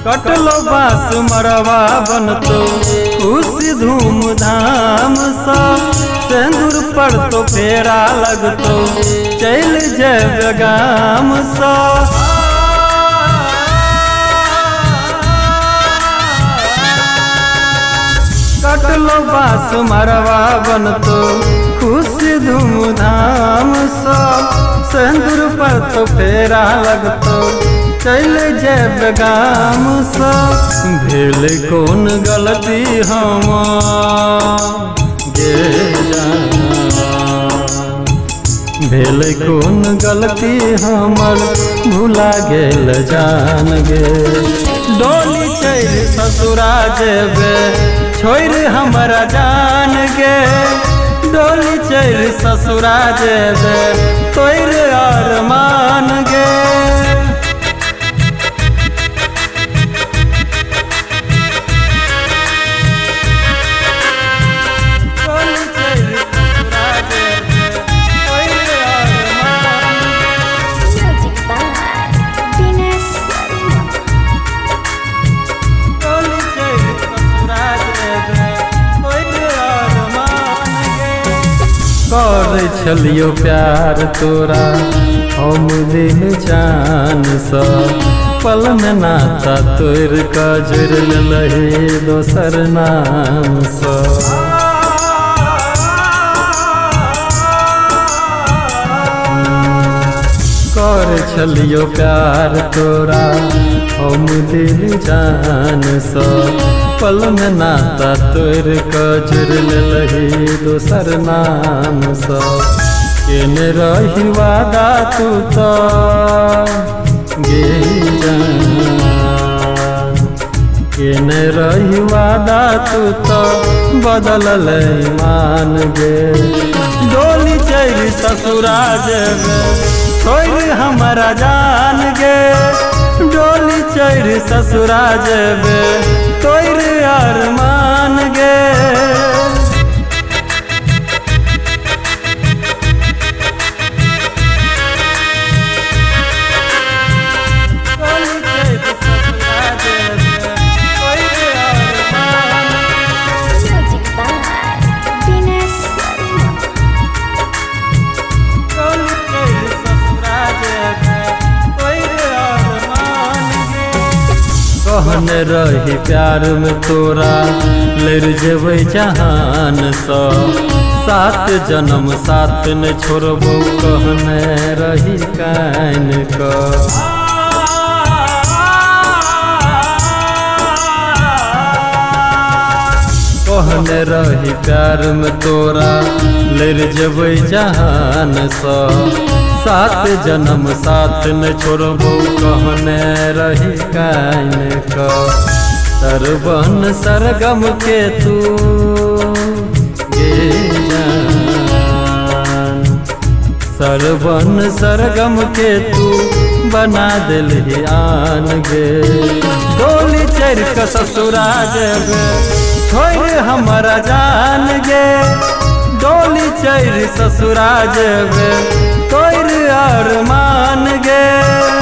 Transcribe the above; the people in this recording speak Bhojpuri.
कटलो बास मरवा बनतो खुशी धूमधाम सा सिंदूर पड़तो फेरा लगतो चल जय गाम सा कटलो बास मरवा बनतो खुशी धूमधाम सा सिंदूर पड़तो फेरा लगतो चल जब गाम सा भेल कौन गलती हम गे भेल कौन गलती हमर भुला गेल जान गे डोली चल ससुरा जेबे छोड़ हमरा जान गे डोली चल ससुरा जेबे तोर अरमान गे कर छलियो प्यार तोरा हम दिल जान सा पल में नाता तोर का जुड़ लही दोसर नाम सा कर छलियो प्यार तोरा हम दिल जान सा पल में नाता तोर का जुड़ लही दोसर नाम सा केने रही वादा तू तो गे केने रही वादा तू तो बदल मान गे डोली चल ससुरा जेबे छोड़ हमरा जान गे डोली चढ़ ससुरा जेबे तोर अरमान गे कहन रही प्यार में तोरा लड़ जेबै जहान सा सात जन्म साथ न छोड़बो कहने रही कान का कहन रही प्यार में तोरा लड़ जेबै जहान सा सात जन्म साथ न छोड़बो कहने रही कान का सरवन सरगम के तू गे जान सरवन सरगम के तू बना दिल आन गे डोली चढ़ के ससुरा जेबे छोड़ हमरा जान गे डोली चढ़ ससुरा जेबे तोर अरमान गे।